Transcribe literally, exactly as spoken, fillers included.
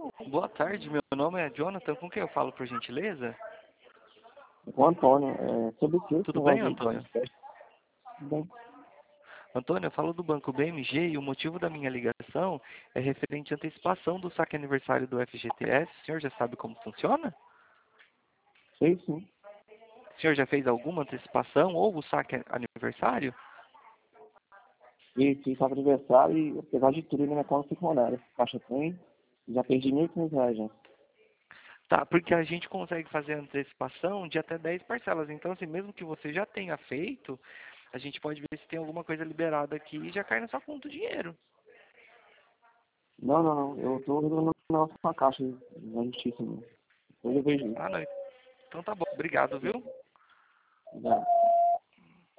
Boa tarde, meu nome é Jonathan. Com quem eu falo, por gentileza? O Antônio, é, sobre o que esse Tudo bem, negócio de Antônio? podcast? Bem, Antônio, eu falo do Banco B M G e o motivo da minha ligação é referente à antecipação do saque aniversário do F G T S. O senhor já sabe como funciona? sei sim. O senhor já fez alguma antecipação ou o saque aniversário? E fiz aniversário e, apesar de tudo, minha conta fica horária. Caixa tem, já perdi mil e quinhentos reais já. Tá, porque a gente consegue fazer antecipação de até dez parcelas. Então, assim, mesmo que você já tenha feito, a gente pode ver se tem alguma coisa liberada aqui e já cai na sua conta o dinheiro. Não, não, não. Eu tô resolvendo uma caixa na justiça mesmo. Depois eu vejo isso. Ah, não. Então tá bom. Obrigado, viu? Já.